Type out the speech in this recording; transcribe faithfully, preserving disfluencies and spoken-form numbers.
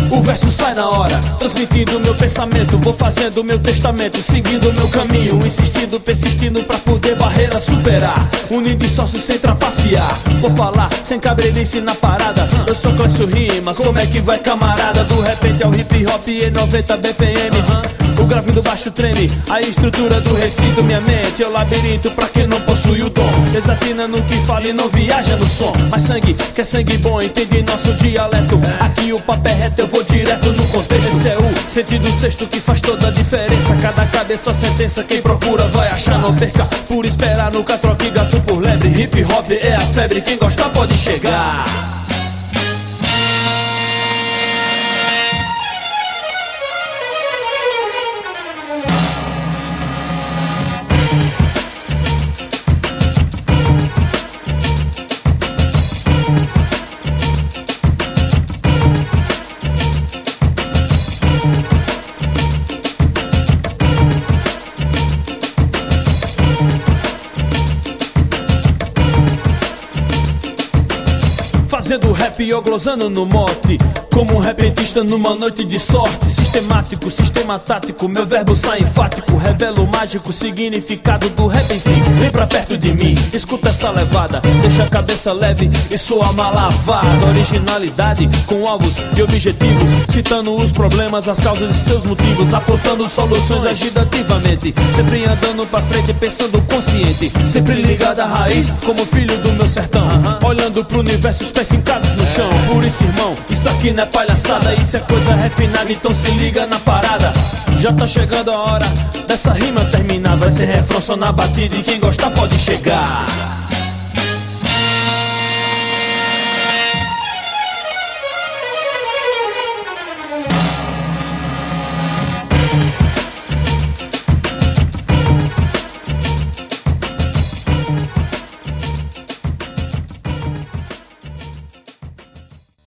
O verso sai na hora, transmitindo meu pensamento. Vou fazendo meu testamento, seguindo meu caminho, insistindo, persistindo pra poder barreira superar. Unido e sócio sem trapacear. Vou falar sem cabredice na parada. Eu sou Clécio Rimas, como é que vai, camarada? Do repente ao hip hop em noventa B P Ms. O grave do baixo treme, a estrutura do recinto. Minha mente é o labirinto pra quem não possui o dom. Desatina no que fala e não viaja no som. Mas sangue, que é sangue bom, entende nosso dialeto. Aqui o papo é reto, eu vou direto no contexto. Esse é o sentido sexto que faz toda a diferença. Cada cabeça, sentença, quem procura vai achar. Não perca por esperar, nunca troque gato por lebre. Hip hop é a febre, quem gosta pode chegar. Fazendo rap ou glosando no mote, como um repentista numa noite de sorte. Sistemático, sistema tático, meu verbo sai enfático. Revela o mágico significado do rap em si. Vem pra perto de mim, escuta essa levada. Deixa a cabeça leve e soa malavada. Originalidade com alvos e objetivos, citando os problemas, as causas e seus motivos, apontando soluções agitativamente, sempre andando pra frente, pensando consciente, sempre ligado à raiz, como filho do meu sertão. Olhando pro universo, os pés fincados no chão. Por isso, irmão, isso aqui não é palhaçada, isso é coisa refinada, então se liga na parada. Já tá chegando a hora dessa rima terminar. Vai ser refrão só na batida e quem gostar pode chegar. We'll be right back.